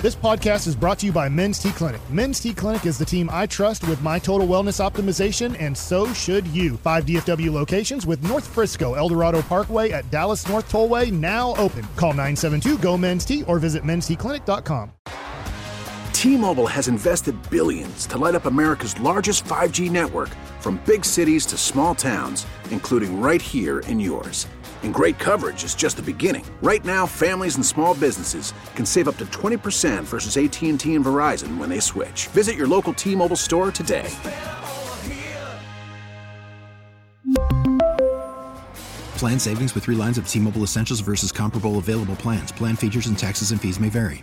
This podcast is brought to you by Men's T Clinic. Men's T Clinic is the team I trust with my total wellness optimization, and so should you. 5 DFW locations with North Frisco, El Dorado Parkway at Dallas North Tollway now open. Call 972-GO-MEN'S-T or visit mensteclinic.com. T-Mobile has invested billions to light up America's largest 5G network, from big cities to small towns, including right here in yours. And great coverage is just the beginning. Right now, families and small businesses can save up to 20% versus AT&T and Verizon when they switch. Visit your local T-Mobile store today. Plan savings with 3 lines of T-Mobile Essentials versus comparable available plans. Plan features and taxes and fees may vary.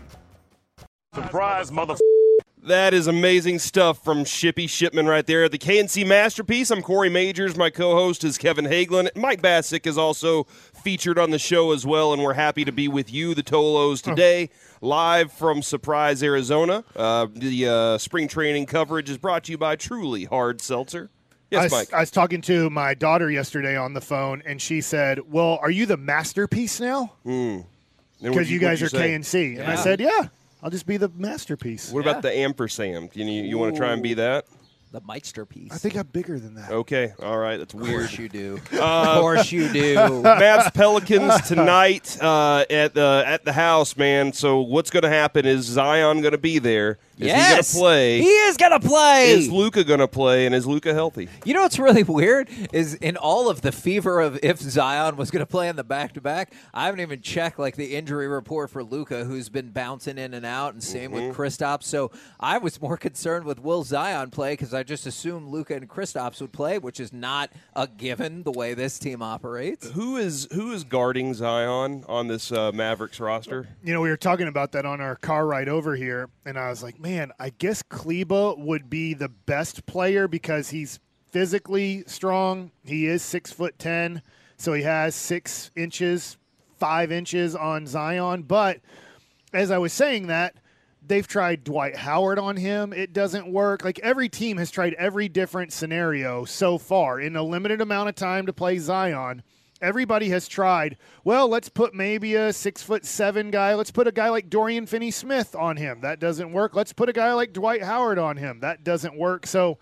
Surprise, mother. That is amazing stuff from Shippy Shipman right there. The KNC Masterpiece. I'm Corey Majors. My co-host is Kevin Hagelin. Mike Bassick is also featured on the show as well, and we're happy to be with you, the Tolos, today, live from Surprise, Arizona. The spring training coverage is brought to you by Truly Hard Seltzer. Yes, Mike. I was talking to my daughter yesterday on the phone, and she said, well, are you the Masterpiece now? Because you guys are KNC. And I said, yeah. I'll just be the Masterpiece. What about the ampersand? You want to try and be that? The Meisterpiece. I think I'm bigger than that. Okay, all right, that's weird. Of course you do. Of course you do. Mavs Pelicans tonight at the house, man. So what's going to happen is Zion going to be there. Is he going to play? He is going to play. Is Luka going to play, and is Luka healthy? You know what's really weird is in all of the fever of if Zion was going to play in the back-to-back, I haven't even checked like the injury report for Luka, who's been bouncing in and out, and same with Kristaps. So I was more concerned with will Zion play because I just assumed Luka and Kristaps would play, which is not a given the way this team operates. Who is guarding Zion on this Mavericks roster? You know, we were talking about that on our car ride over here, and I was like, man, I guess Kleba would be the best player because he's physically strong. He is 6'10", so he has 6 inches, 5 inches on Zion. But as I was saying that, they've tried Dwight Howard on him. It doesn't work. Like, every team has tried every different scenario so far in a limited amount of time to play Zion. Everybody has tried, well, let's put maybe a 6'7" guy. Let's put a guy like Dorian Finney-Smith on him. That doesn't work. Let's put a guy like Dwight Howard on him. That doesn't work. So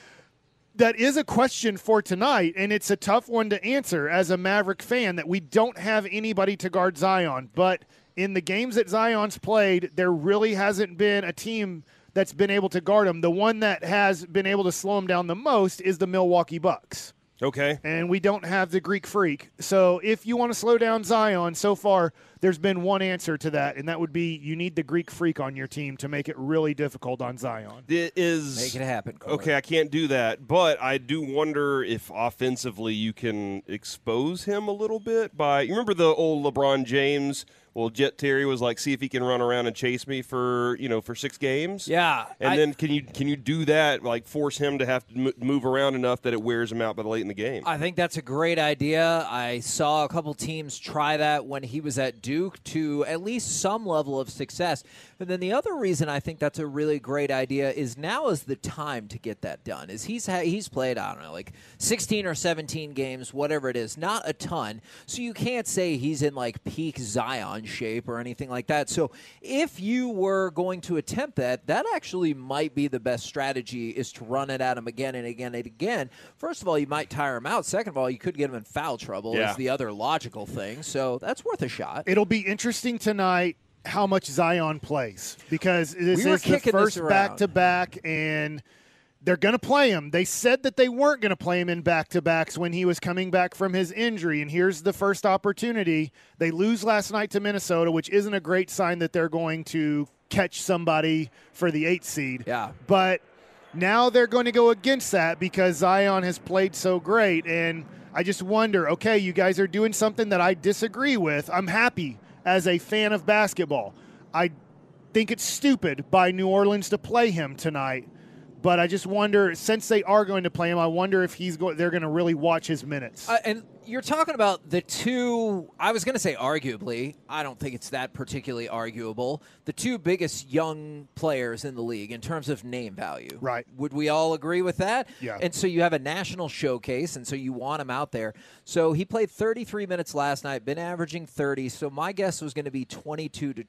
that is a question for tonight, and it's a tough one to answer as a Maverick fan that we don't have anybody to guard Zion. But in the games that Zion's played, there really hasn't been a team that's been able to guard him. The one that has been able to slow him down the most is the Milwaukee Bucks. Okay. And we don't have the Greek Freak. So if you want to slow down Zion, so far there's been one answer to that, and that would be you need the Greek Freak on your team to make it really difficult on Zion. It is Make it happen, Corey. Okay, I can't do that, but I do wonder if offensively you can expose him a little bit by – you remember the old LeBron James – well, Jet Terry was like, see if he can run around and chase me for 6 games. Yeah. And then can you do that, like force him to have to move around enough that it wears him out by the late in the game? I think that's a great idea. I saw a couple teams try that when he was at Duke to at least some level of success. And then the other reason I think that's a really great idea is now is the time to get that done. Is he's played, I don't know, like 16 or 17 games, whatever it is, not a ton. So you can't say he's in like peak Zion shape or anything like that. So if you were going to attempt that actually might be the best strategy, is to run it at him again and again and again. First of all, you might tire him out. Second of all, you could get him in foul trouble is the other logical thing. So that's worth a shot. It'll be interesting tonight how much Zion plays, because this is the first back-to-back, and they're going to play him. They said that they weren't going to play him in back-to-backs when he was coming back from his injury, and here's the first opportunity. They lose last night to Minnesota, which isn't a great sign that they're going to catch somebody for the 8th seed. Yeah. But now they're going to go against that because Zion has played so great, and I just wonder, okay, you guys are doing something that I disagree with. I'm happy as a fan of basketball. I think it's stupid by New Orleans to play him tonight. But I just wonder, since they are going to play him, I wonder if they're going to really watch his minutes. And you're talking about the two, I was going to say arguably, I don't think it's that particularly arguable, the two biggest young players in the league in terms of name value. Right. Would we all agree with that? Yeah. And so you have a national showcase, and so you want him out there. So he played 33 minutes last night, been averaging 30, so my guess was going to be 22 to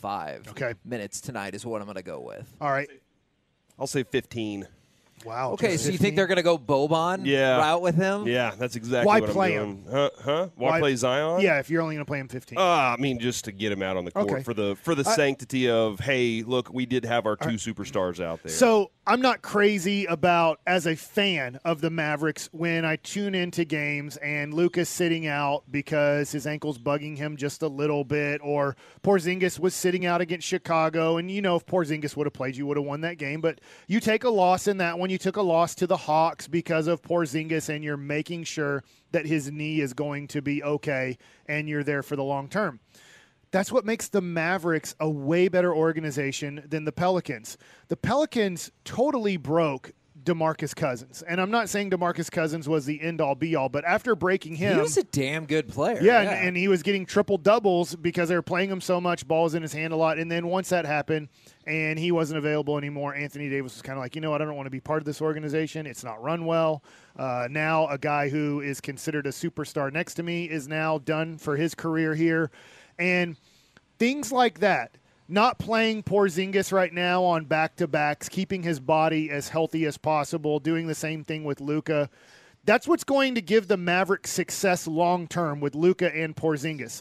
25 minutes tonight is what I'm going to go with. All right. I'll say 15. Wow. Okay, so you think they're going to go Boban route with him? Yeah, that's exactly Why what play I'm doing. Huh? Why play Zion? Yeah, if you're only going to play him 15. I mean, just to get him out on the court for the sanctity of, hey, look, we did have our two superstars out there. So I'm not crazy about, as a fan of the Mavericks, when I tune into games and Luka's sitting out because his ankle's bugging him just a little bit, or Porzingis was sitting out against Chicago, and if Porzingis would have played, you would have won that game. But you take a loss in that one. You took a loss to the Hawks because of Porzingis, and you're making sure that his knee is going to be okay, and you're there for the long term. That's what makes the Mavericks a way better organization than the Pelicans. The Pelicans totally broke DeMarcus Cousins. And I'm not saying DeMarcus Cousins was the end-all, be-all, but after breaking him... He was a damn good player. Yeah, and he was getting triple-doubles because they were playing him so much, balls in his hand a lot. And then once that happened and he wasn't available anymore, Anthony Davis was kind of like, you know what, I don't want to be part of this organization. It's not run well. Now a guy who is considered a superstar next to me is now done for his career here. And things like that, not playing Porzingis right now on back-to-backs, keeping his body as healthy as possible, doing the same thing with Luka, that's what's going to give the Mavericks success long-term with Luka and Porzingis.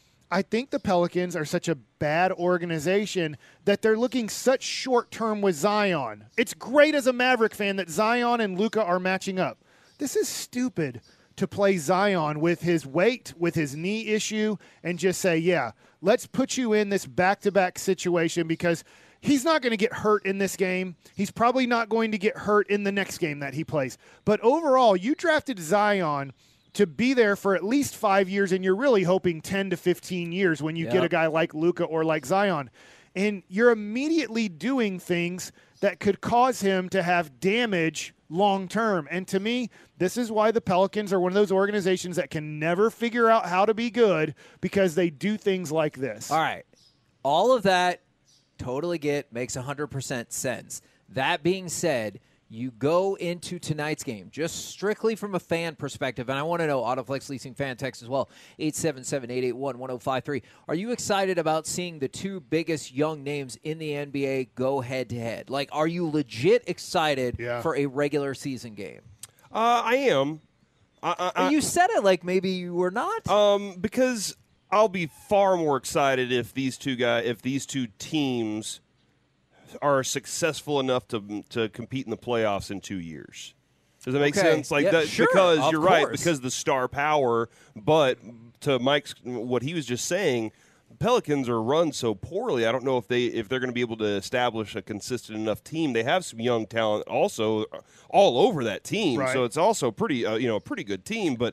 I think the Pelicans are such a bad organization that they're looking such short-term with Zion. It's great as a Maverick fan that Zion and Luka are matching up. This is stupid to play Zion with his weight, with his knee issue, and just say, yeah, let's put you in this back-to-back situation because he's not going to get hurt in this game. He's probably not going to get hurt in the next game that he plays. But overall, you drafted Zion to be there for at least 5 years, and you're really hoping 10 to 15 years when you get a guy like Luka or like Zion. And you're immediately doing things that could cause him to have damage long-term. And to me, this is why the Pelicans are one of those organizations that can never figure out how to be good because they do things like this. All right. All of that, totally makes 100% sense. That being said, you go into tonight's game, just strictly from a fan perspective, and I want to know, Autoflex Leasing fan text as well, 877-881-1053. Are you excited about seeing the two biggest young names in the NBA go head-to-head? Like, are you legit excited for a regular season game? I am. You said it like maybe you were not. Because I'll be far more excited if these two teams are successful enough to compete in the playoffs in 2 years. Does that make sense? Like that, sure, because you're right, course. because of the star power. But to Mike's, what he was just saying, the Pelicans are run so poorly. I don't know if they're going to be able to establish a consistent enough team. They have some young talent also all over that team, so it's also pretty a pretty good team. But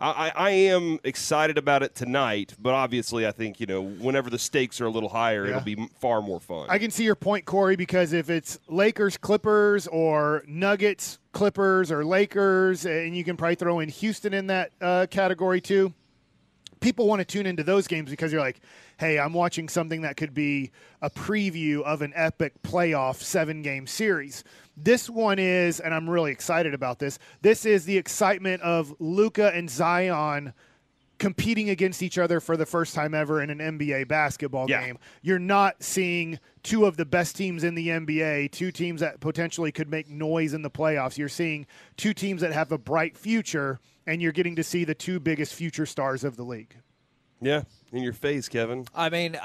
I am excited about it tonight, but obviously I think, whenever the stakes are a little higher, it'll be far more fun. I can see your point, Corey, because if it's Lakers, Clippers, or Nuggets, Clippers, or Lakers, and you can probably throw in Houston in that category too, people want to tune into those games because you're like, hey, I'm watching something that could be a preview of an epic playoff 7-game series. This one is, and I'm really excited about this, this is the excitement of Luka and Zion competing against each other for the first time ever in an NBA basketball game. You're not seeing two of the best teams in the NBA, two teams that potentially could make noise in the playoffs. You're seeing two teams that have a bright future, and you're getting to see the two biggest future stars of the league. Yeah, in your face, Kevin. I mean,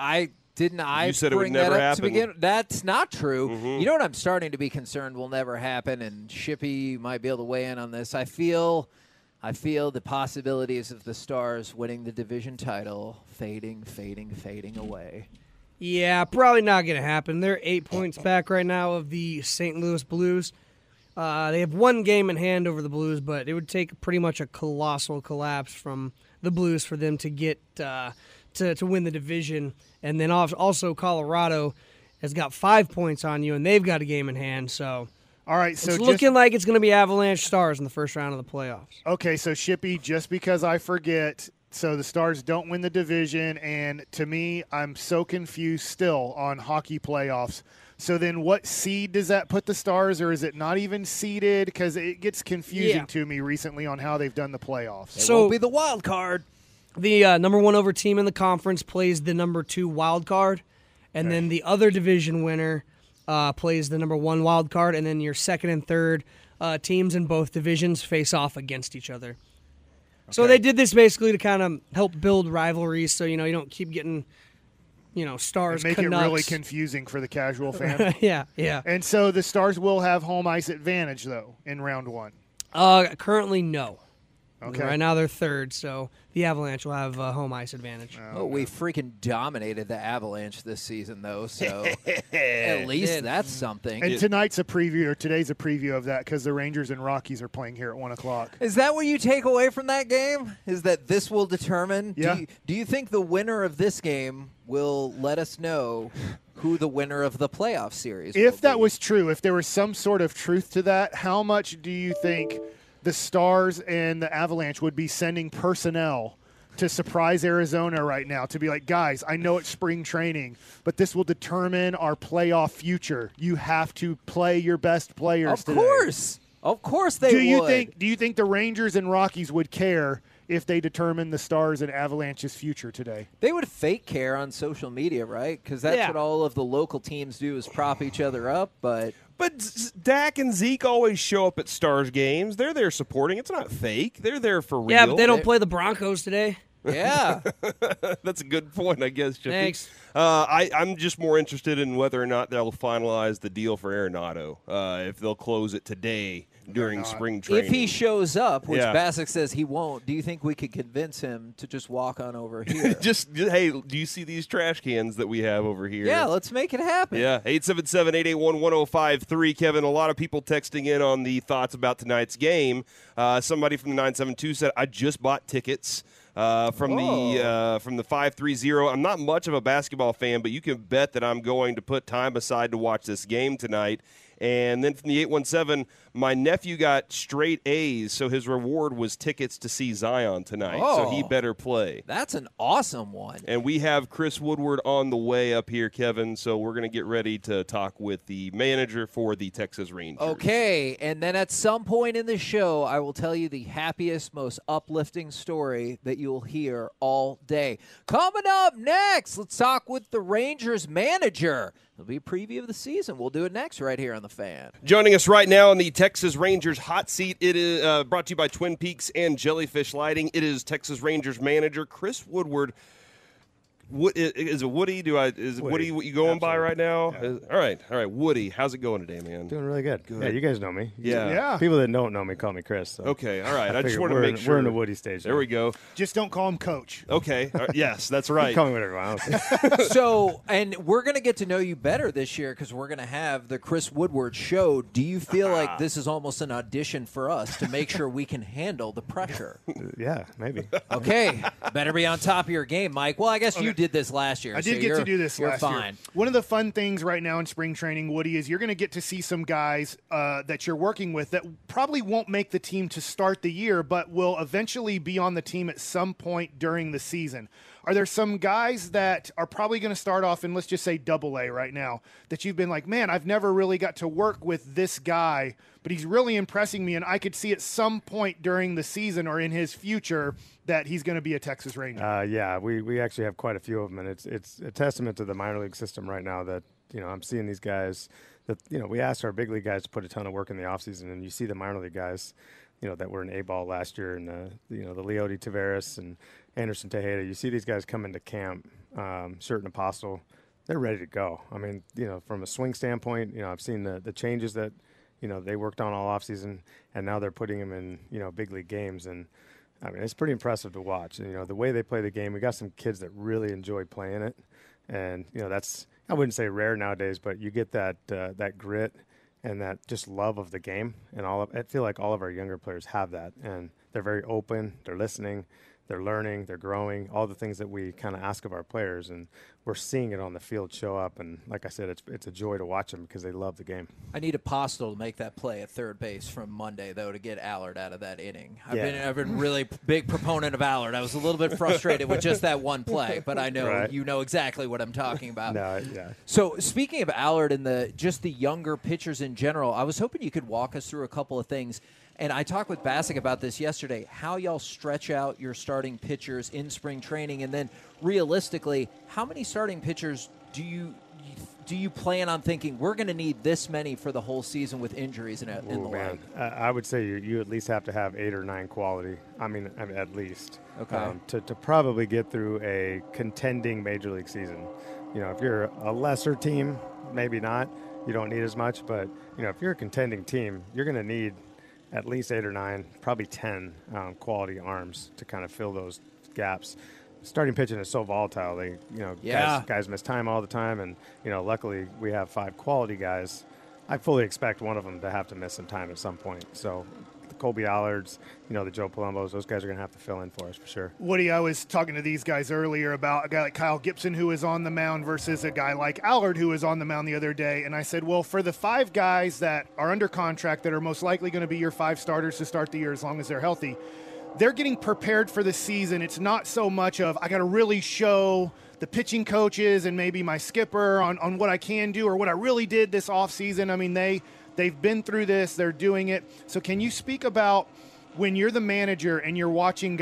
You said it would bring never that up to happen. begin? That's not true. Mm-hmm. You know what I'm starting to be concerned will never happen, and Shippy might be able to weigh in on this. I feel the possibilities of the Stars winning the division title fading away. Yeah, probably not going to happen. They're 8 points back right now of the St. Louis Blues. They have one game in hand over the Blues, but it would take pretty much a colossal collapse from the Blues for them to get to win the division. And then also Colorado has got 5 points on you, and they've got a game in hand. So All right, so It's looking like it's going to be Avalanche Stars in the first round of the playoffs. Okay, so Shippy, just because I forget, so the Stars don't win the division, and to me, I'm so confused still on hockey playoffs. So then what seed does that put the Stars, or is it not even seeded? Because it gets confusing to me recently on how they've done the playoffs. It won't be the wild card. The number 1 over team in the conference plays the number 2 wild card, and then the other division winner plays the number 1 wild card, and then your second and third teams in both divisions face off against each other. So they did this basically to kind of help build rivalries, so you don't keep getting Stars, and make Canucks. it really confusing for the casual fan. yeah. And so the Stars will have home ice advantage, though, in round 1. Currently, no. Okay. Right now they're third, so the Avalanche will have home ice advantage. We freaking dominated the Avalanche this season, though, so at least that's something. And today's a preview of that because the Rangers and Rockies are playing here at 1 o'clock. Is that what you take away from that game? Is that this will determine? Yeah. Do you think the winner of this game will let us know who the winner of the playoff series will If that be? was true, if there was some sort of truth to that, how much do you think the Stars and the Avalanche would be sending personnel to surprise Arizona right now to be like, guys, I know it's spring training, but this will determine our playoff future. You have to play your best players today. Of course they would. Do you think the Rangers and Rockies would care if they determine the Stars and Avalanche's future today? They would fake care on social media, right? Because that's what all of the local teams do is prop each other up, But Dak and Zeke always show up at Stars games. They're there supporting. It's not fake. They're there for real. Yeah, but they don't play the Broncos today. Yeah. That's a good point, I guess, Chippy. Thanks. I'm just more interested in whether or not they'll finalize the deal for Arenado, if they'll close it today during spring training. If he shows up, which Yeah. Bassick says he won't, do you think we could convince him to just walk on over here? Hey, do you see these trash cans that we have over here? Yeah, let's make it happen. Yeah, 877-881-1053. Kevin, a lot of people texting in on the thoughts about tonight's game. Somebody from the 972 said, I just bought tickets. From the 530. I'm not much of a basketball fan, but you can bet that I'm going to put time aside to watch this game tonight. And then from the 817, my nephew got straight A's, so his reward was tickets to see Zion tonight. So he better play. That's an awesome one. And we have Chris Woodward on the way up here, Kevin, so we're going to get ready to talk with the manager for the Texas Rangers. Okay, and then at some point in the show, I will tell you the happiest, most uplifting story that you'll hear all day. Coming up next, let's talk with the Rangers manager. It'll be a preview of the season. We'll do it next right here on The Fan. Joining us right now on the Texas Rangers hot seat, it is brought to you by Twin Peaks and Jellyfish Lighting. It is Texas Rangers manager Chris Woodward. Is it Woody? Woody what you going by right now? Yeah. All right. Woody, how's it going today, man? Doing really good. Yeah, you guys know me. Yeah. People that don't know me call me Chris. So. Okay, all right. I just figure want to make sure. We're in the Woody stage. There we go. Just don't call him Coach. Okay. Yes, that's right. Call me whatever I want. So, and we're going to get to know you better this year because we're going to have the Chris Woodward show. Do you feel like this is almost an audition for us to make sure we can handle the pressure? Yeah, maybe. Okay. Better be on top of your game, Mike. Well, I guess you did this last year. I did get to do this last year. year. One of the fun things right now in spring training, Woody, is you're going to get to see some guys that you're working with that probably won't make the team to start the year, but will eventually be on the team at some point during the season. Are there some guys that are probably going to start off in, let's just say, AA right now, that you've been like, man, I've never really got to work with this guy, but he's really impressing me, and I could see at some point during the season or in his future that he's going to be a Texas Ranger? Yeah, we actually have quite a few of them, and it's a testament to the minor league system right now that, I'm seeing these guys that, we asked our big league guys to put a ton of work in the offseason, and you see the minor league guys, that were in A-ball last year, and, the Leody Taveras and Anderson Tejeda. You see these guys come into camp, Shirt and Apostle, they're ready to go. I mean, from a swing standpoint, I've seen the changes that, they worked on all offseason, and now they're putting them in, big league games. And, I mean, it's pretty impressive to watch. And, the way they play the game, we got some kids that really enjoy playing it. And, that's, I wouldn't say rare nowadays, but you get that grit and that just love of the game. And I feel like all of our younger players have that. And they're very open. They're listening. They're learning, they're growing, all the things that we kind of ask of our players, and we're seeing it on the field show up. And like I said, it's a joy to watch them because they love the game. I need Apostle to make that play at third base from Monday, though, to get Allard out of that inning. I've been really big proponent of Allard. I was a little bit frustrated with just that one play, but I know you know exactly what I'm talking about. So speaking of Allard and the younger pitchers in general, I was hoping you could walk us through a couple of things. And I talked with Bassick about this yesterday, how y'all stretch out your starting pitchers in spring training, and then realistically, how many starting pitchers do you plan on thinking we're going to need this many for the whole season with injuries in the line? I would say you at least have to have 8 or 9 quality. I mean at least. Okay. To probably get through a contending major league season. You know, if you're a lesser team, maybe not. You don't need as much, but you know, if you're a contending team, you're going to need at least 8 or 9, probably 10 quality arms to kind of fill those gaps. Starting pitching is so volatile. Guys miss time all the time, and luckily we have 5 quality guys. I fully expect one of them to have to miss some time at some point. So the Colby Allards, the Joe Palombos, those guys are going to have to fill in for us for sure. Woody, I was talking to these guys earlier about a guy like Kyle Gibson who is on the mound versus a guy like Allard who was on the mound the other day. And I said, well, for the 5 guys that are under contract that are most likely going to be your 5 starters to start the year as long as they're healthy, they're getting prepared for the season. It's not so much of I got to really show the pitching coaches and maybe my skipper on what I can do or what I really did this offseason. I mean, they've been through this. They're doing it. So can you speak about when you're the manager and you're watching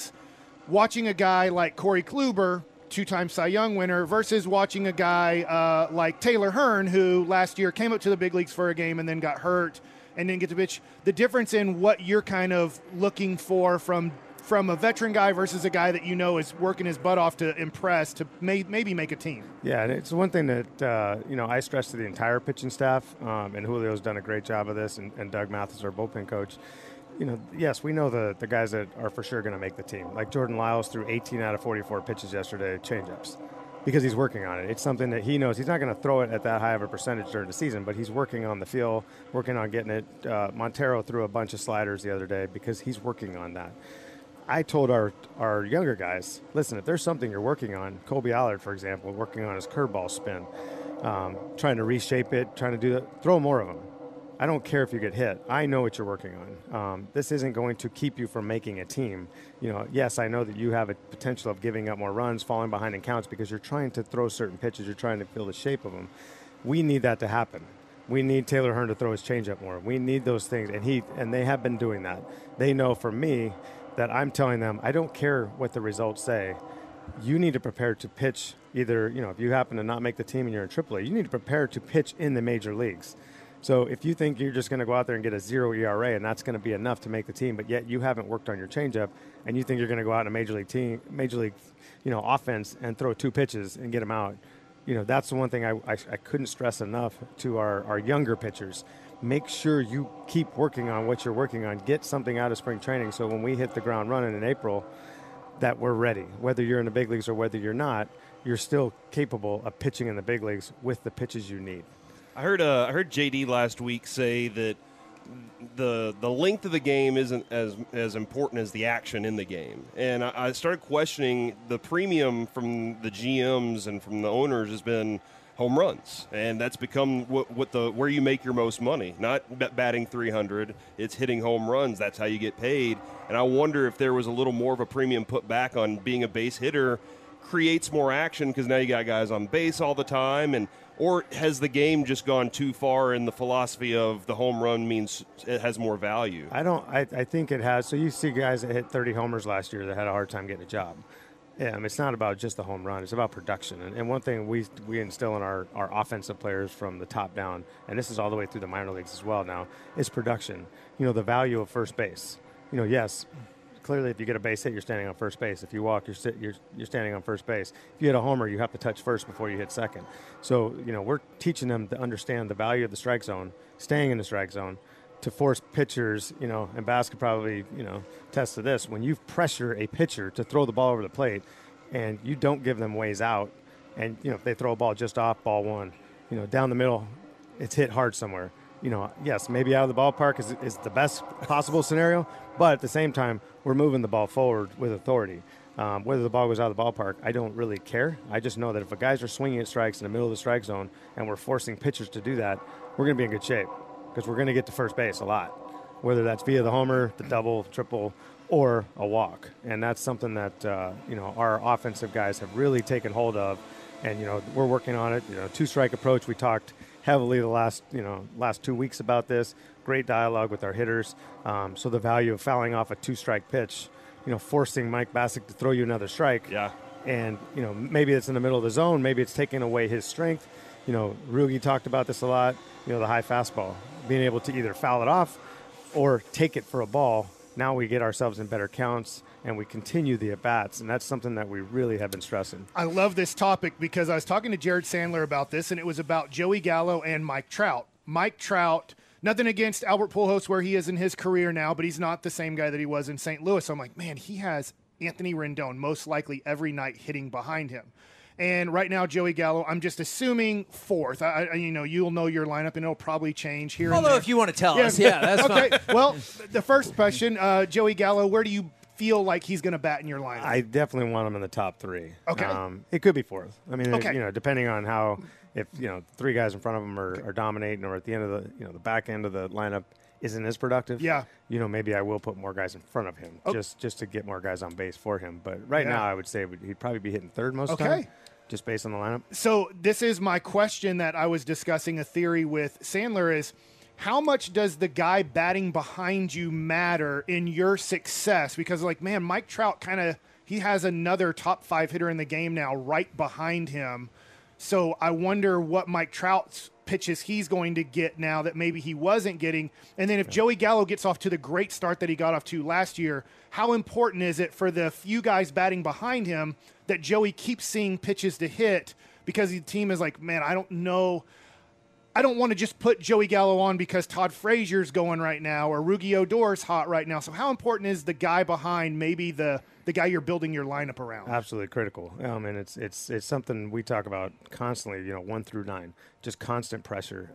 a guy like Corey Kluber, 2-time Cy Young winner, versus watching a guy like Taylor Hearn, who last year came up to the big leagues for a game and then got hurt and didn't get to pitch, the difference in what you're kind of looking for from a veteran guy versus a guy that is working his butt off to impress, to maybe make a team. Yeah, and it's one thing that, I stress to the entire pitching staff, and Julio's done a great job of this, and Doug Mathis, our bullpen coach. Yes, we know the guys that are for sure going to make the team. Like Jordan Lyles threw 18 out of 44 pitches yesterday, changeups, because he's working on it. It's something that he knows. He's not going to throw it at that high of a percentage during the season, but he's working on the feel, working on getting it. Montero threw a bunch of sliders the other day because he's working on that. I told our younger guys, listen, if there's something you're working on, Colby Allard, for example, working on his curveball spin, trying to reshape it, trying to do that, throw more of them. I don't care if you get hit. I know what you're working on. This isn't going to keep you from making a team. Yes, I know that you have a potential of giving up more runs, falling behind in counts because you're trying to throw certain pitches. You're trying to feel the shape of them. We need that to happen. We need Taylor Hearn to throw his changeup more. We need those things, and they have been doing that. They know from me that I'm telling them, I don't care what the results say. You need to prepare to pitch either, if you happen to not make the team and you're in AAA, you need to prepare to pitch in the major leagues. So if you think you're just going to go out there and get a 0 ERA and that's going to be enough to make the team, but yet you haven't worked on your changeup and you think you're going to go out in a major league offense and throw 2 pitches and get them out, that's the one thing I couldn't stress enough to our younger pitchers. Make sure you keep working on what you're working on. Get something out of spring training so when we hit the ground running in April that we're ready. Whether you're in the big leagues or whether you're not, you're still capable of pitching in the big leagues with the pitches you need. I heard JD last week say that the length of the game isn't as important as the action in the game. And I started questioning the premium from the GMs and from the owners has been home runs, and that's become where you make your most money. Not batting 300, it's hitting home runs. That's how you get paid. And I wonder if there was a little more of a premium put back on being a base hitter creates more action because now you got guys on base all the time, or has the game just gone too far in the philosophy of the home run means it has more value? I think it has. So you see guys that hit 30 homers last year that had a hard time getting a job. Yeah, it's not about just the home run. It's about production. And one thing we instill in our offensive players from the top down, and this is all the way through the minor leagues as well now, is production. The value of first base. Yes, clearly if you get a base hit, you're standing on first base. If you walk, you're standing on first base. If you hit a homer, you have to touch first before you hit second. So, we're teaching them to understand the value of the strike zone, staying in the strike zone, to force pitchers, and Bass could probably, attest to this. When you pressure a pitcher to throw the ball over the plate and you don't give them ways out, and, if they throw a ball just off ball one, down the middle, it's hit hard somewhere. yes, maybe out of the ballpark is the best possible scenario, but at the same time, we're moving the ball forward with authority. Whether the ball goes out of the ballpark, I don't really care. I just know that if guys are swinging at strikes in the middle of the strike zone and we're forcing pitchers to do that, we're going to be in good shape because we're going to get to first base a lot, whether that's via the homer, the double, triple, or a walk. And that's something that, our offensive guys have really taken hold of. And, we're working on it. Two-strike approach. We talked heavily the last 2 weeks about this. Great dialogue with our hitters. So the value of fouling off a two-strike pitch, forcing Mike Bassick to throw you another strike. Yeah. And, maybe it's in the middle of the zone. Maybe it's taking away his strength. Rugi talked about this a lot, the high fastball. Being able to either foul it off or take it for a ball. Now we get ourselves in better counts, and we continue the at-bats, and that's something that we really have been stressing. I love this topic because I was talking to Jared Sandler about this, and it was about Joey Gallo and Mike Trout. Mike Trout, nothing against Albert Pujols where he is in his career now, but he's not the same guy that he was in St. Louis. So I'm like, man, he has Anthony Rendon most likely every night hitting behind him. And right now, Joey Gallo, I'm just assuming fourth. You'll know your lineup, and it'll probably change here. Although, if you want to tell us, that's okay. fine. Well, the first question, Joey Gallo, where do you feel like he's going to bat in your lineup? I definitely want him in the top three. Okay. It could be fourth. I mean, okay. Depending on how, if three guys in front of him are dominating, or at the end of the the back end of the lineup isn't as productive. Yeah. Maybe I will put more guys in front of him just to get more guys on base for him. But right now, I would say he'd probably be hitting third most of the time. Just based on the lineup. So this is my question that I was discussing a theory with Sandler is, how much does the guy batting behind you matter in your success? Because, Mike Trout he has another top 5 hitter in the game now right behind him. So I wonder what Mike Trout's pitches he's going to get now that maybe he wasn't getting. And then if Joey Gallo gets off to the great start that he got off to last year, how important is it for the few guys batting behind him that Joey keeps seeing pitches to hit, because the team is like, man, I don't know. I don't want to just put Joey Gallo on because Todd Frazier's going right now or Rugi Odor's hot right now. So how important is the guy behind maybe the guy you're building your lineup around? Absolutely critical. And it's something we talk about constantly, 1 through 9, just constant pressure.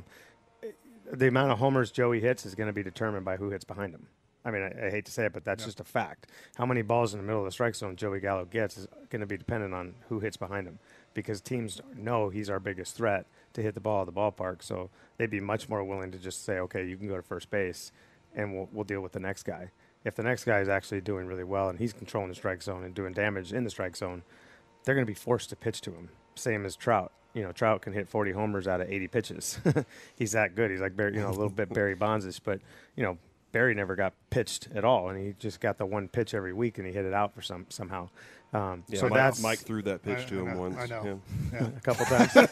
The amount of homers Joey hits is going to be determined by who hits behind him. I mean, I hate to say it, but that's just a fact. How many balls in the middle of the strike zone Joey Gallo gets is going to be dependent on who hits behind him, because teams know he's our biggest threat to hit the ball at the ballpark. So they'd be much more willing to just say, okay, you can go to first base, and we'll deal with the next guy. If the next guy is actually doing really well and he's controlling the strike zone and doing damage in the strike zone, they're going to be forced to pitch to him. Same as Trout. Trout can hit 40 homers out of 80 pitches. He's that good. He's like Barry, a little bit Barry Bonds-ish, but Barry never got pitched at all, and he just got the one pitch every week, and he hit it out for somehow. So Mike threw that pitch to him once. I know. Yeah. A couple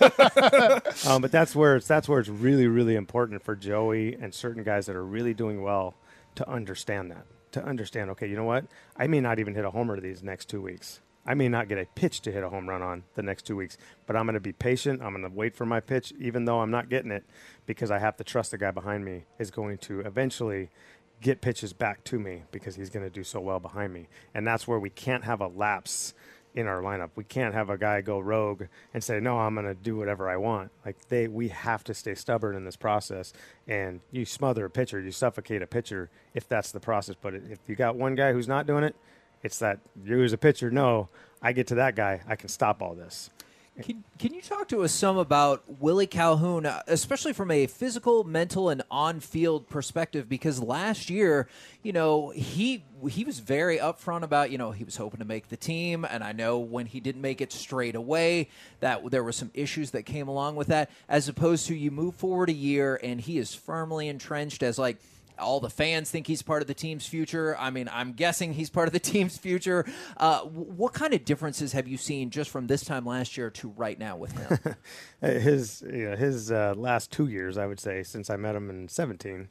times. But that's where it's really, really important for Joey and certain guys that are really doing well to understand that. To understand, okay, you know what? I may not even hit a homer these next 2 weeks. I may not get a pitch to hit a home run on the next 2 weeks, but I'm going to be patient. I'm going to wait for my pitch, even though I'm not getting it, because I have to trust the guy behind me is going to eventually get pitches back to me, because he's going to do so well behind me. And that's where we can't have a lapse in our lineup. We can't have a guy go rogue and say, no, I'm going to do whatever I want. We have to stay stubborn in this process. And you smother a pitcher, you suffocate a pitcher if that's the process. But if you got one guy who's not doing it, it's that you as a pitcher know, I get to that guy, I can stop all this. Can you talk to us some about Willie Calhoun, especially from a physical, mental, and on-field perspective? Because last year, he was very upfront about, he was hoping to make the team, and I know when he didn't make it straight away that there were some issues that came along with that, as opposed to you move forward a year and he is firmly entrenched as all the fans think he's part of the team's future. I mean, I'm guessing he's part of the team's future. What kind of differences have you seen just from this time last year to right now with him? His last 2 years, I would say, since I met him in 17,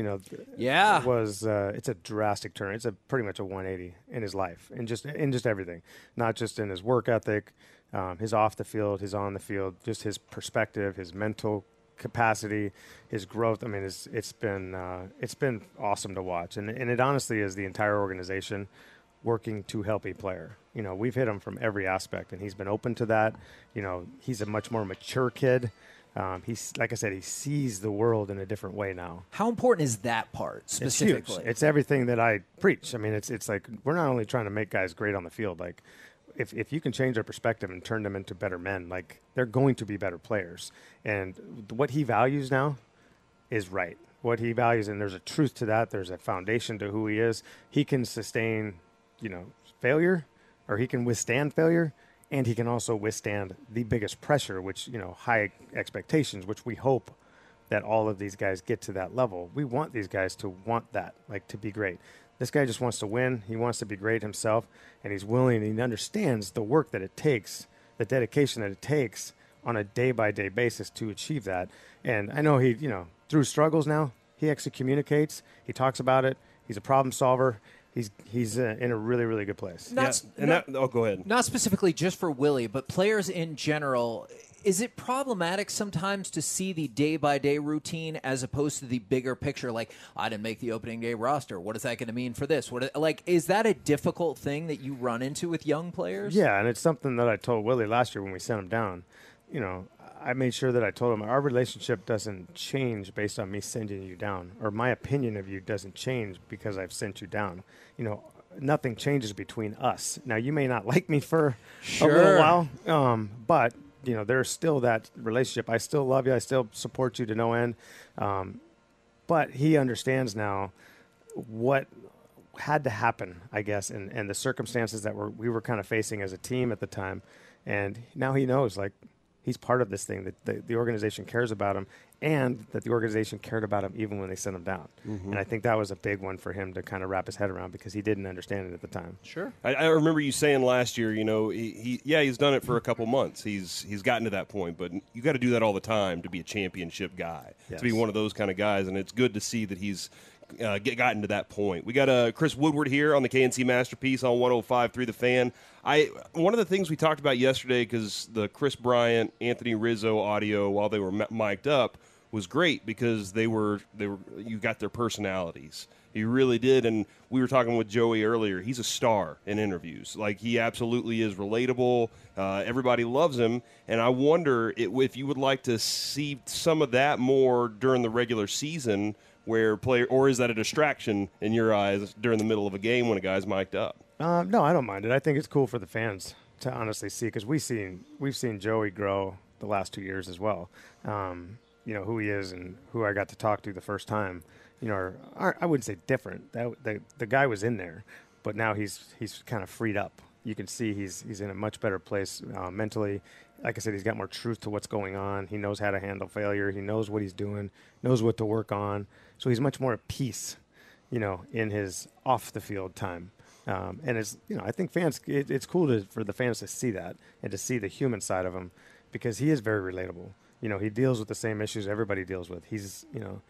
it's a drastic turn. It's pretty much a 180 in his life, in just everything, not just in his work ethic, his off the field, his on the field, just his perspective, his mental capacity, his growth. I mean, it's been awesome to watch, and it honestly is the entire organization working to help a player. We've hit him from every aspect, and he's been open to that. He's a much more mature kid. He's, like I said, he sees the world in a different way now. How important is that part specifically? It's huge. It's everything that I preach. I mean, it's like we're not only trying to make guys great on the field. Like, if you can change their perspective and turn them into better men, like they're going to be better players. And what he values now is right. What he values, and there's a truth to that. There's a foundation to who he is. He can sustain, failure, or he can withstand failure. And he can also withstand the biggest pressure, which, high expectations, which we hope that all of these guys get to that level. We want these guys to want that, like to be great. This guy just wants to win. He wants to be great himself, and he's willing, and he understands the work that it takes, the dedication that it takes on a day-by-day basis to achieve that. And I know he, through struggles now, he actually communicates. He talks about it. He's a problem solver. He's in a really, really good place. Go ahead. Not specifically just for Willie, but players in general. Is it problematic sometimes to see the day-by-day routine as opposed to the bigger picture? Like, I didn't make the opening day roster. What is that going to mean for this? Is that a difficult thing that you run into with young players? Yeah, and it's something that I told Willie last year when we sent him down. I made sure that I told him our relationship doesn't change based on me sending you down, or my opinion of you doesn't change because I've sent you down. Nothing changes between us. Now, you may not like me for a little while, but there's still that relationship. I still love you. I still support you to no end. But he understands now what had to happen, I guess, and the circumstances that we were kind of facing as a team at the time. And now he knows, like, he's part of this thing, that the organization cares about him, and that the organization cared about him even when they sent him down. Mm-hmm. And I think that was a big one for him to kind of wrap his head around because he didn't understand it at the time. Sure. I remember you saying last year, he's done it for a couple months. He's gotten to that point, but you got to do that all the time to be a championship guy, to be one of those kind of guys. And it's good to see that he's gotten to that point. We got Chris Woodward here on the KNC Masterpiece on 105.3 The Fan. One of the things we talked about yesterday, because the Chris Bryant, Anthony Rizzo audio while they were mic'd up was great because you got their personalities. You really did, and we were talking with Joey earlier. He's a star in interviews. Like, he absolutely is relatable. Everybody loves him, and I wonder if you would like to see some of that more during the regular season, or is that a distraction in your eyes during the middle of a game when a guy's mic'd up? No, I don't mind it. I think it's cool for the fans to honestly see, because we've seen Joey grow the last 2 years as well. Who he is and who I got to talk to the first time. I wouldn't say different. The guy was in there, but now he's kind of freed up. You can see he's in a much better place mentally. Like I said, he's got more truth to what's going on. He knows how to handle failure. He knows what he's doing, knows what to work on. So he's much more at peace, in his off the field time. And it's, I think fans, it's cool for the fans to see that and to see the human side of him, because he is very relatable. He deals with the same issues everybody deals with. He's,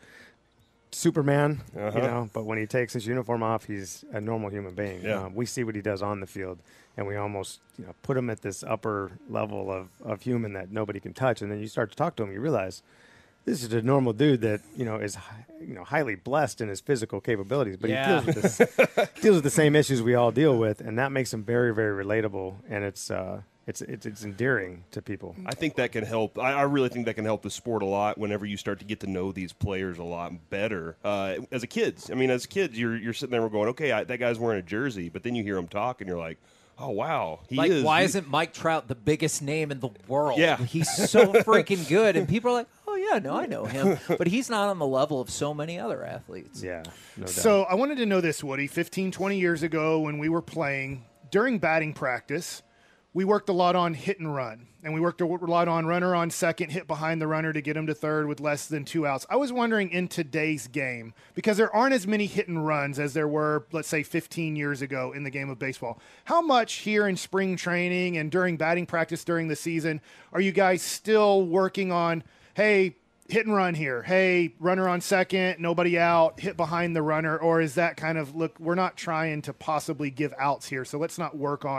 Superman, but when he takes his uniform off, he's a normal human being. Yeah. We see what he does on the field, and we almost, put him at this upper level of human that nobody can touch. And then you start to talk to him, you realize this is a normal dude that, is, highly blessed in his physical capabilities, but he deals with the same issues we all deal with, and that makes him very, very relatable, and it's endearing to people. I think that can help. I really think that can help the sport a lot whenever you start to get to know these players a lot better. As a kid, you're sitting there going, okay, that guy's wearing a jersey, but then you hear him talk, and you're like, oh, wow. Why isn't Mike Trout the biggest name in the world? Yeah. He's so freaking good, and people are like, oh, yeah, no, I know him. But he's not on the level of so many other athletes. Yeah, no doubt. So I wanted to know this, Woody. 15, 20 years ago when we were playing, during batting practice, we worked a lot on hit and run, and we worked a lot on runner on second, hit behind the runner to get him to third with less than 2 outs. I was wondering, in today's game, because there aren't as many hit and runs as there were, let's say, 15 years ago in the game of baseball, how much here in spring training and during batting practice during the season are you guys still working on, hey, hit and run here, hey, runner on second, nobody out, hit behind the runner, or is that kind of, look, we're not trying to possibly give outs here, so let's not work on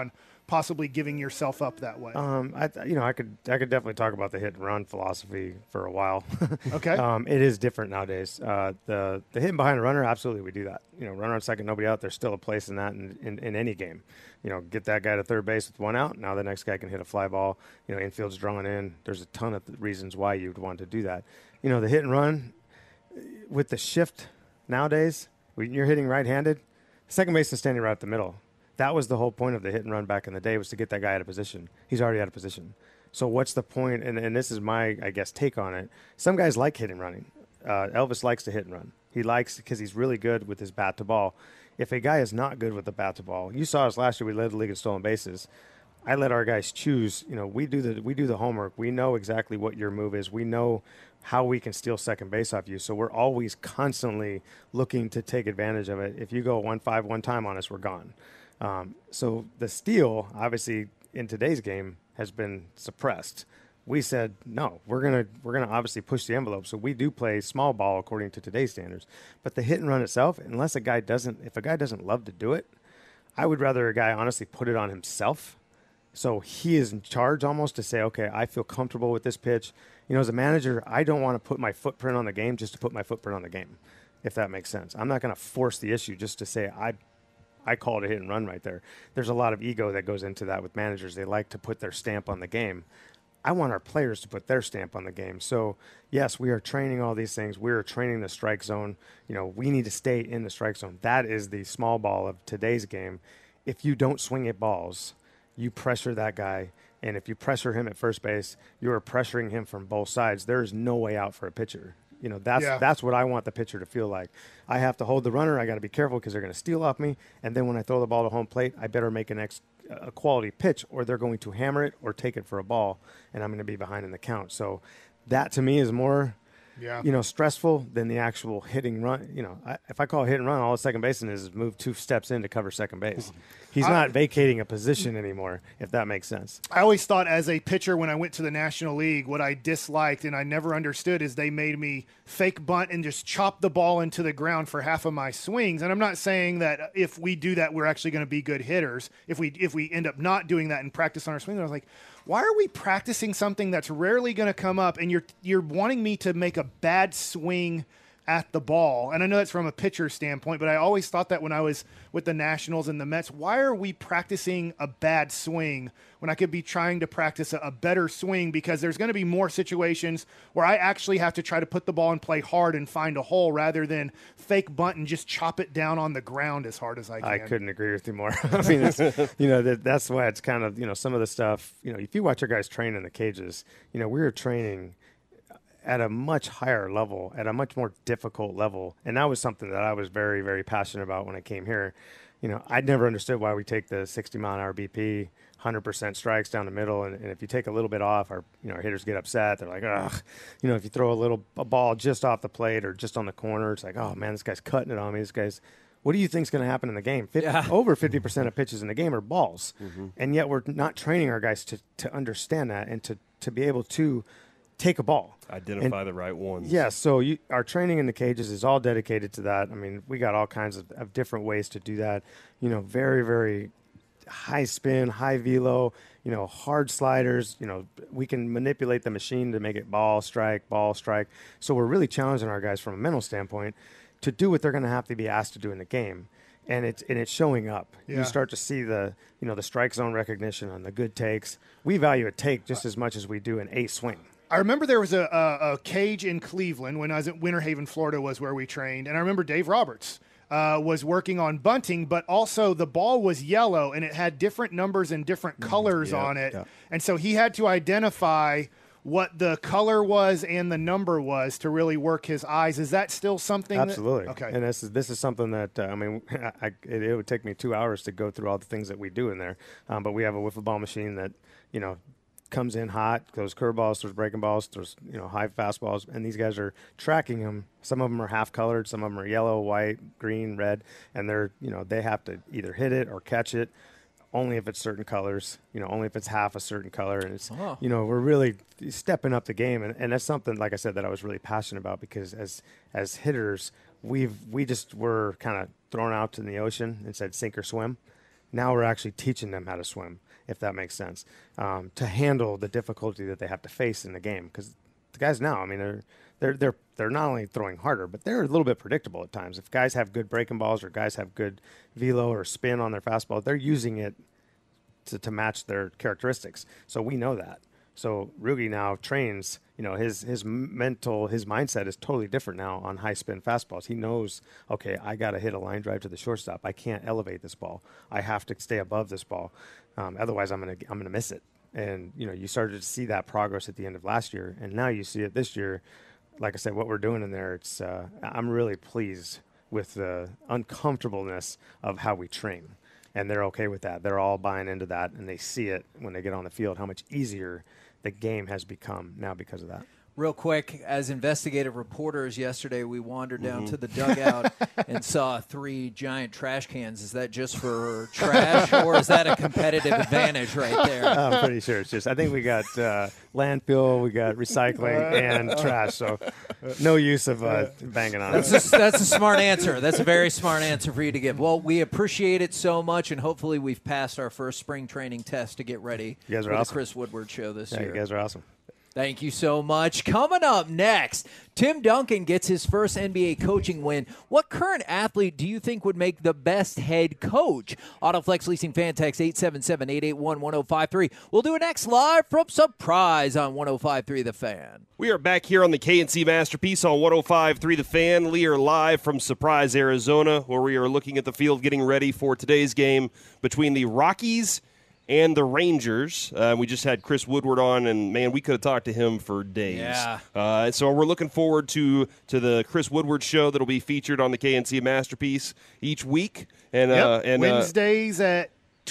possibly giving yourself up that way? I could definitely talk about the hit and run philosophy for a while. Okay. It is different nowadays. The hitting behind a runner, absolutely, we do that. Runner on second, nobody out. There's still a place in that in any game. Get that guy to third base with one out. Now the next guy can hit a fly ball. Infield's drawn in. There's a ton of reasons why you'd want to do that. The hit and run with the shift nowadays, when you're hitting right-handed, second base is standing right up the middle. That was the whole point of the hit and run back in the day, was to get that guy out of position. He's already out of position. So what's the point? And this is my, I guess, take on it. Some guys like hit and running. Elvis likes to hit and run. He likes, because he's really good with his bat to ball. If a guy is not good with the bat to ball, you saw us last year, we led the league in stolen bases. I let our guys choose. We do the homework. We know exactly what your move is. We know how we can steal second base off you. So we're always constantly looking to take advantage of it. If you go 1-5 one time on us, we're gone. So the steal, obviously, in today's game has been suppressed. We said, no, we're gonna obviously push the envelope. So we do play small ball according to today's standards. But the hit and run itself, if a guy doesn't love to do it, I would rather a guy honestly put it on himself. So he is in charge almost to say, okay, I feel comfortable with this pitch. As a manager, I don't want to put my footprint on the game just to put my footprint on the game, if that makes sense. I'm not going to force the issue just to say I call it a hit and run right there. There's a lot of ego that goes into that with managers. They like to put their stamp on the game. I want our players to put their stamp on the game. So, yes, we are training all these things. We are training the strike zone. We need to stay in the strike zone. That is the small ball of today's game. If you don't swing at balls, you pressure that guy. And if you pressure him at first base, you are pressuring him from both sides. There is no way out for a pitcher. That's what I want the pitcher to feel like. I have to hold the runner. I got to be careful because they're going to steal off me. And then when I throw the ball to home plate, I better make a quality pitch, or they're going to hammer it or take it for a ball, and I'm going to be behind in the count. So that to me is more, stressful than the actual hitting run. If I call a hit and run, all a second baseman is move 2 steps in to cover second base. He's not vacating a position anymore, if that makes sense. I always thought as a pitcher when I went to the National League, what I disliked and I never understood is they made me fake bunt and just chop the ball into the ground for half of my swings. And I'm not saying that if we do that, we're actually going to be good hitters. If we end up not doing that and practice on our swing, I was like, why are we practicing something that's rarely going to come up, and you're wanting me to make a bad swing at the ball? And I know that's from a pitcher standpoint, but I always thought that when I was with the Nationals and the Mets, why are we practicing a bad swing when I could be trying to practice a better swing? Because there's going to be more situations where I actually have to try to put the ball and play hard and find a hole rather than fake bunt and just chop it down on the ground as hard as I can. I couldn't agree with you more. I mean, that's why it's kind of, some of the stuff, if you watch our guys train in the cages, we were training at a much higher level, at a much more difficult level. And that was something that I was very, very passionate about when I came here. I'd never understood why we take the 60-mile-an-hour BP, 100% strikes down the middle. And if you take a little bit off, our hitters get upset. They're like, ugh. If you throw a ball just off the plate or just on the corner, it's like, oh, man, this guy's cutting it on me. What do you think is going to happen in the game? Over 50% of pitches in the game are balls. Mm-hmm. And yet we're not training our guys to understand that and to be able to take a ball. Identify the right ones. Yeah, so our training in the cages is all dedicated to that. I mean, we got all kinds of different ways to do that. Very, very high spin, high velo, hard sliders. We can manipulate the machine to make it ball, strike. So we're really challenging our guys from a mental standpoint to do what they're going to have to be asked to do in the game. And it's showing up. Yeah. You start to see the strike zone recognition on the good takes. We value a take just as much as we do an ace swing. I remember there was a cage in Cleveland when I was at Winter Haven, Florida, was where we trained. And I remember Dave Roberts was working on bunting, but also the ball was yellow, and it had different numbers and different colors on it. Yeah. And so he had to identify what the color was and the number was to really work his eyes. Is that still something? Absolutely. Okay. And this is something that, it would take me 2 hours to go through all the things that we do in there. But we have a wiffle ball machine that, comes in hot, throws curveballs, throws breaking balls, throws high fastballs, and these guys are tracking them. Some of them are half colored, some of them are yellow, white, green, red, and they're they have to either hit it or catch it. Only if it's certain colors, only if it's half a certain color, and it's we're really stepping up the game, and that's something, like I said, that I was really passionate about, because as hitters, we were kind of thrown out in the ocean and said sink or swim. Now we're actually teaching them how to swim. if that makes sense, to handle the difficulty that they have to face in the game. Because the guys now, I mean, they're not only throwing harder, but they're a little bit predictable at times. If guys have good breaking balls or guys have good velo or spin on their fastball, they're using it to match their characteristics. So we know that. So Rugi now trains, his mindset is totally different now on high spin fastballs. He knows, okay, I got to hit a line drive to the shortstop. I can't elevate this ball. I have to stay above this ball. Otherwise I'm going to miss it. And, you started to see that progress at the end of last year. And now you see it this year. Like I said, what we're doing in there, I'm really pleased with the uncomfortableness of how we train. And they're okay with that. They're all buying into that, and they see it when they get on the field, how much easier the game has become now because of that. Real quick, as investigative reporters yesterday, we wandered down to the dugout and saw 3 giant trash cans. Is that just for trash, or is that a competitive advantage right there? I'm pretty sure it's just, I think we got landfill, we got recycling, and trash. So no use of banging on it. That's a smart answer. That's a very smart answer for you to give. Well, we appreciate it so much, and hopefully we've passed our first spring training test to get ready for the Chris Woodward Show this year. You guys are awesome. Thank you so much. Coming up next, Tim Duncan gets his first NBA coaching win. What current athlete do you think would make the best head coach? Autoflex Leasing Fan Text 877-881-1053. We'll do it next live from Surprise on 105.3 The Fan. We are back here on the KNC Masterpiece on 105.3 The Fan. We are live from Surprise, Arizona, where we are looking at the field getting ready for today's game between the Rockies and the Rangers. We just had Chris Woodward on, and, man, we could have talked to him for days. Yeah. So we're looking forward to the Chris Woodward Show that will be featured on the KNC Masterpiece each week. And Wednesdays at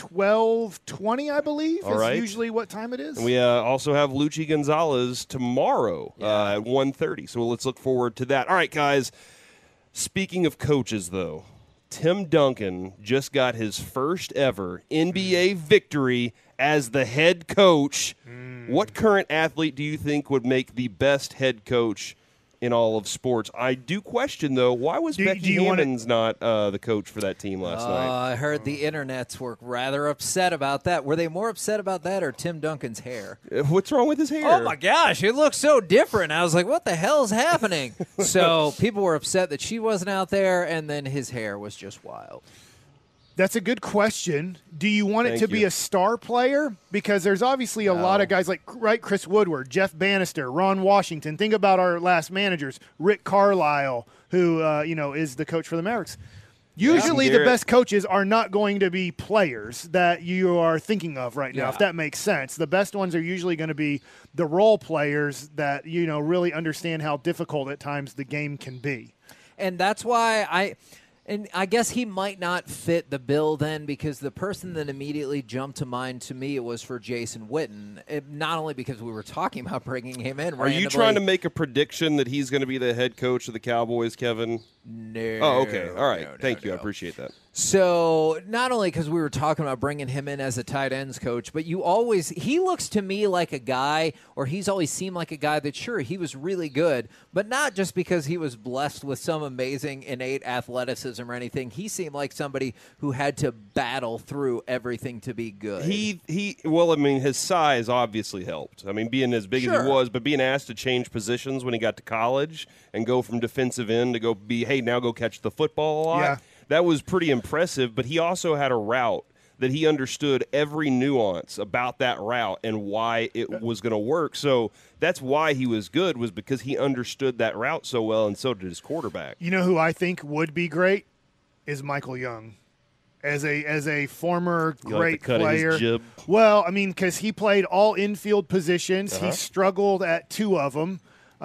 12:20, I believe, is usually what time it is. And we also have Luchi Gonzalez tomorrow at 1:30. So let's look forward to that. All right, guys. Speaking of coaches, though, Tim Duncan just got his first ever NBA victory as the head coach. What current athlete do you think would make the best head coach in all of sports? I do question, though, why was Becky Hammons not the coach for that team last night? I heard the internets were rather upset about that. Were they more upset about that or Tim Duncan's hair? What's wrong with his hair? Oh, my gosh, it looks so different. I was like, what the hell is happening? So people were upset that she wasn't out there, and then his hair was just wild. That's a good question. Do you want it to be a star player? Because there's obviously a lot of guys like Chris Woodward, Jeff Bannister, Ron Washington. Think about our last managers, Rick Carlisle, who is the coach for the Mavericks. Usually the best coaches are not going to be players that you are thinking of right now, if that makes sense. The best ones are usually going to be the role players that, really understand how difficult at times the game can be. And that's why And I guess he might not fit the bill then, because the person that immediately jumped to mind to me was for Jason Witten, not only because we were talking about bringing him in randomly. Are you trying to make a prediction that he's going to be the head coach of the Cowboys, Kevin? No. Oh, okay. All right. Thank you. I appreciate that. So not only because we were talking about bringing him in as a tight ends coach, but he looks to me like a guy, or he's always seemed like a guy that, sure, he was really good, but not just because he was blessed with some amazing innate athleticism or anything. He seemed like somebody who had to battle through everything to be good. His size obviously helped. I mean, being as big as he was, but being asked to change positions when he got to college and go from defensive end to go now go catch the football a lot. Yeah. That was pretty impressive, but he also had a route that he understood every nuance about that route and why it was going to work. So that's why he was good, was because he understood that route so well, and so did his quarterback. You know who I think would be great is Michael Young. As a former great player. Well, I mean, because he played all infield positions. He struggled at 2 of them.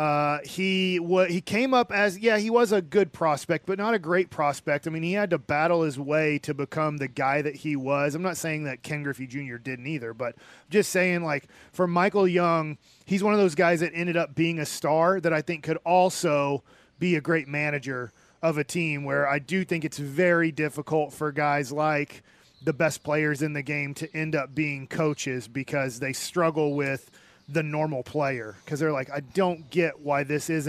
He came up as, he was a good prospect, but not a great prospect. I mean, he had to battle his way to become the guy that he was. I'm not saying that Ken Griffey Jr. didn't either, but just saying, like, for Michael Young, he's one of those guys that ended up being a star that I think could also be a great manager of a team, where I do think it's very difficult for guys like the best players in the game to end up being coaches, because they struggle with the normal player, because they're like, I don't get why this is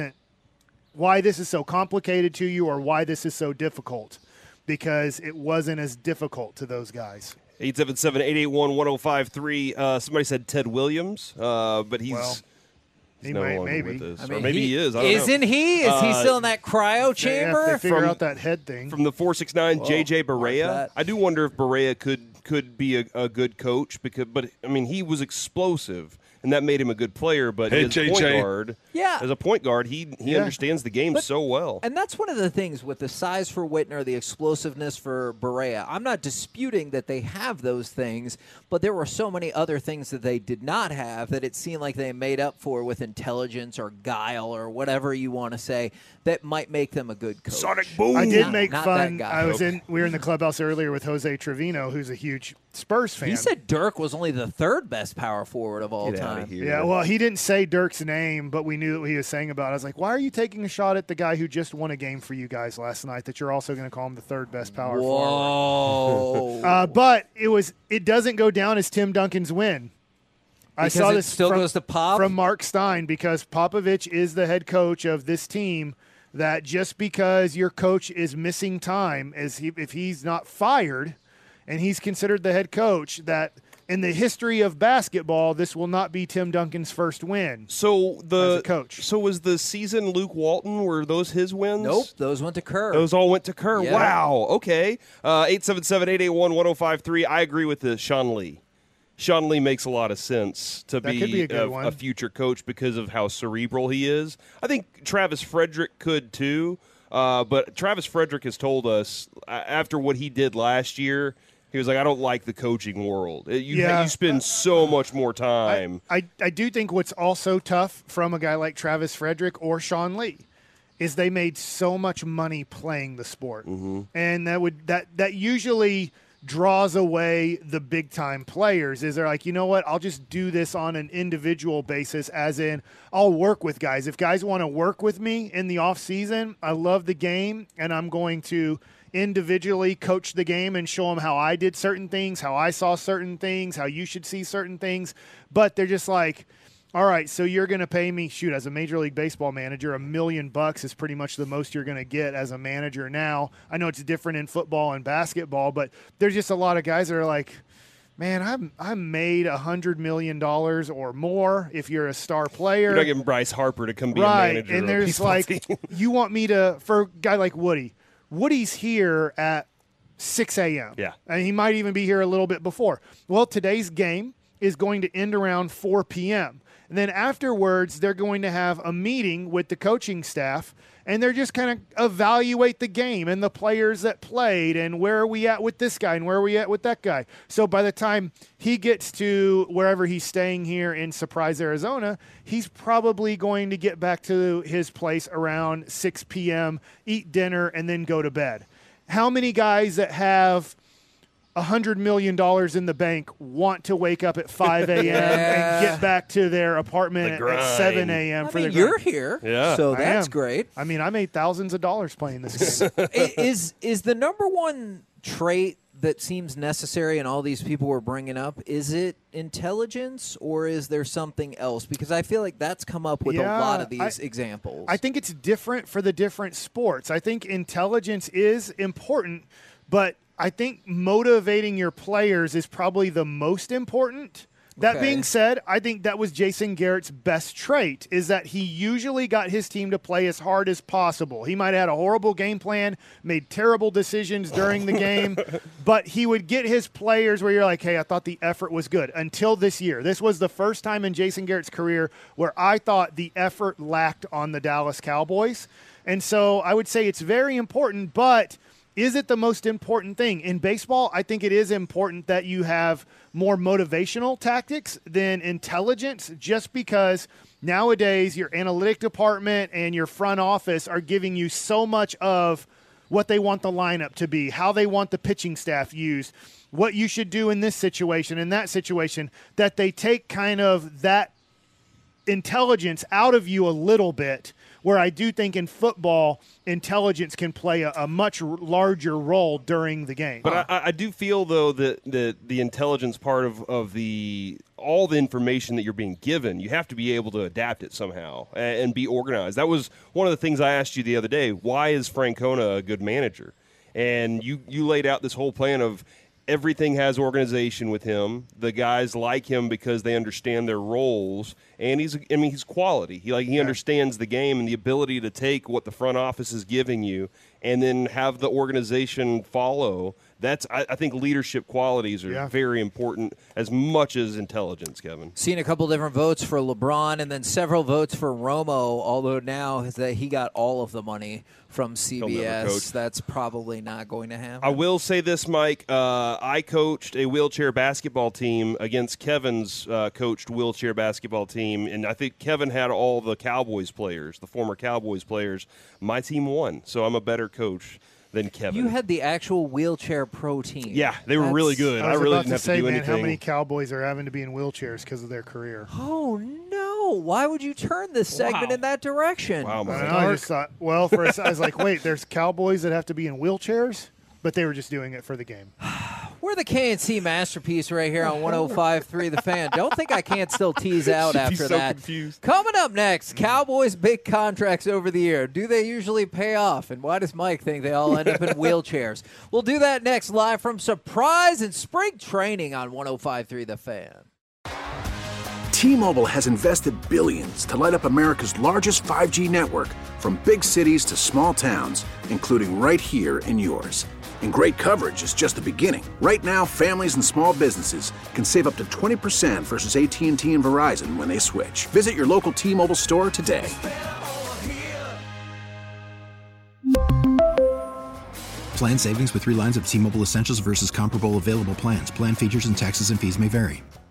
so complicated to you, or why this is so difficult, because it wasn't as difficult to those guys. 877-881-1053. Somebody said Ted Williams, but he's he no might, longer maybe. with us. I mean, or maybe he is. I don't know. Isn't he? Is he still in that cryo If chamber? they figure From- out that head thing. From the 469, JJ Barea. that. I do wonder if Barea could be a good coach but I mean, he was explosive, and that made him a good player. But Hey, as a JJ. point guard, as a point guard, he understands the game But- so well. And that's one of the things with the size for Whitner, the explosiveness for Barea. I'm not disputing that they have those things, but there were so many other things that they did not have that it seemed like they made up for with intelligence or guile or whatever you want to say that might make them a good coach. Sonic boom. I did Not- make not fun. that guy. We were in the clubhouse earlier with Jose Trevino, who's a huge Spurs fan. He said Dirk was only the third best power forward of all Get time. outta here. Yeah, well, he didn't say Dirk's name, but we knew what he was saying about it. I was like, why are you taking a shot at the guy who just won a game for you guys last night that you're also going to call him the third best power forward? Whoa. But it doesn't go down as Tim Duncan's win. I Because saw it this still from, goes to Pop? from Mark Stein because Popovich is the head coach of this team. That just because your coach is missing time, if he's not fired, and he's considered the head coach, that in the history of basketball, this will not be Tim Duncan's first win. So as a coach. So was the season Luke Walton? Were those his wins? Nope, those went to Kerr. Those all went to Kerr. Yeah. Wow. Okay. 877-881-1053. I agree with the Sean Lee. Sean Lee makes a lot of sense to That could be a good one. a future coach because of how cerebral he is. I think Travis Frederick could too, but Travis Frederick has told us after what he did last year, he was like, I don't like the coaching world. You spend so much more time. I do think what's also tough from a guy like Travis Frederick or Sean Lee is they made so much money playing the sport, and that usually draws away the big time players. Is they're like, you know what, I'll just do this on an individual basis, as in I'll work with guys. If guys want to work with me in the off season, I love the game and I'm going to individually coach the game and show them how I did certain things, how I saw certain things, how you should see certain things. But they're just like, all right, so you're going to pay me, as a Major League Baseball manager, $1 million is pretty much the most you're going to get as a manager now. I know it's different in football and basketball, but there's just a lot of guys that are like, man, I'm made $100 million or more if you're a star player. You're not getting Bryce Harper to come be a Right, manager. and of a there's baseball like, team. you want me to, for a guy like Woody, Woody's here at 6 a.m. Yeah. And he might even be here a little bit before. Well, today's game is going to end around 4 p.m. And then afterwards, they're going to have a meeting with the coaching staff, and they're just kind of evaluate the game and the players that played and where are we at with this guy and where are we at with that guy. So by the time he gets to wherever he's staying here in Surprise, Arizona, he's probably going to get back to his place around 6 p.m., eat dinner, and then go to bed. How many guys that have $100 million in the bank want to wake up at 5 a.m. and get back to their apartment The at 7 a.m. I for mean, the you're grind? here, Yeah. so I that's am. great. I mean, I made thousands of dollars playing this game. is the number one trait that seems necessary and all these people were bringing up, is it intelligence or is there something else? Because I feel like that's come up with a lot of these examples. I think it's different for the different sports. I think intelligence is important, but I think motivating your players is probably the most important. That Okay. being said, I think that was Jason Garrett's best trait, is that he usually got his team to play as hard as possible. He might have had a horrible game plan, made terrible decisions during the game, but he would get his players where you're like, hey, I thought the effort was good. Until this year. This was the first time in Jason Garrett's career where I thought the effort lacked on the Dallas Cowboys. And so I would say it's very important, but is it the most important thing? In baseball, I think it is important that you have more motivational tactics than intelligence, just because nowadays your analytic department and your front office are giving you so much of what they want the lineup to be, how they want the pitching staff used, what you should do in this situation, in that situation, that they take kind of that intelligence out of you a little bit, where I do think in football, intelligence can play a much larger role during the game. But I do feel, though, that the intelligence part of all the information that you're being given, you have to be able to adapt it somehow and be organized. That was one of the things I asked you the other day. Why is Francona a good manager? And you laid out this whole plan of everything has organization with him. The guys like him because they understand their roles, and he's quality. He understands the game and the ability to take what the front office is giving you and then have the organization follow. That's, I think, leadership qualities are very important as much as intelligence, Kevin. Seen a couple different votes for LeBron and then several votes for Romo, although now that he got all of the money from CBS, that's probably not going to happen. I will say this, Mike. I coached a wheelchair basketball team against Kevin's coached wheelchair basketball team, and I think Kevin had all the Cowboys players, the former Cowboys players. My team won, so I'm a better coach than Kevin. You had the actual wheelchair pro team. Yeah, they were really good. I really didn't have to do anything. How many Cowboys are having to be in wheelchairs because of their career? Oh, no. Why would you turn this segment in that direction? Wow, I just thought, I was like, wait, there's Cowboys that have to be in wheelchairs? But they were just doing it for the game. We're the KNC Masterpiece right here on 105.3 The Fan. Don't think I can't still tease out after that. Confused. Coming up next, Cowboys' big contracts over the year. Do they usually pay off? And why does Mike think they all end up in wheelchairs? We'll do that next, live from Surprise and Spring Training on 105.3 The Fan. T-Mobile has invested billions to light up America's largest 5G network, from big cities to small towns, including right here in yours. And great coverage is just the beginning. Right now, families and small businesses can save up to 20% versus AT&T and Verizon when they switch. Visit your local T-Mobile store today. Plan savings with 3 lines of T-Mobile Essentials versus comparable available plans. Plan features and taxes and fees may vary.